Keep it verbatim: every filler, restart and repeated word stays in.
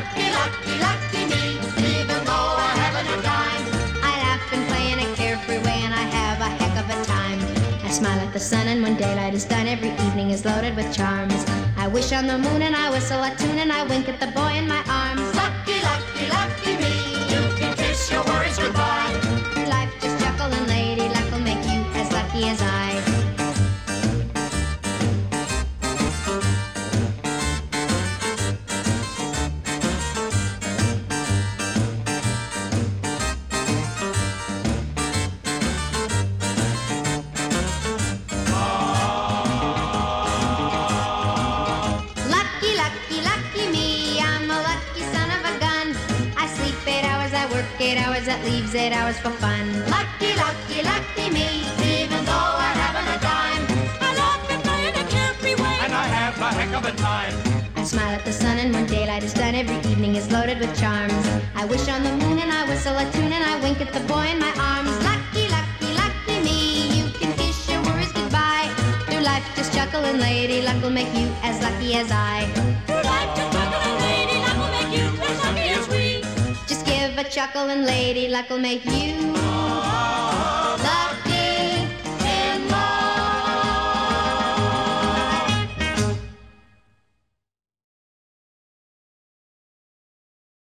Lucky, lucky, lucky me, even though I haven't a dime. I laugh and play in a carefree way and I have a heck of a time. I smile at the sun and when daylight is done, every evening is loaded with charms. I wish on the moon and I whistle a tune and I wink at the boy in my arms. Lucky, lucky, lucky me, you can kiss your worries goodbye. Through life just chuckle and lady luck will make you as lucky as I. Eight hours, that leaves eight hours for fun. Lucky, lucky, lucky me, even though I haven't a dime. I love to play in a carefree way, and I have a heck of a time. I smile at the sun and when daylight is done, every evening is loaded with charms. I wish on the moon and I whistle a tune and I wink at the boy in my arms. Lucky, lucky, lucky me, you can kiss your worries goodbye. Through life just chuckle and lady luck will make you as lucky as I. Through life just chuckle and lady luck will make you as lucky as we. Give a chuckle and lady luck will make you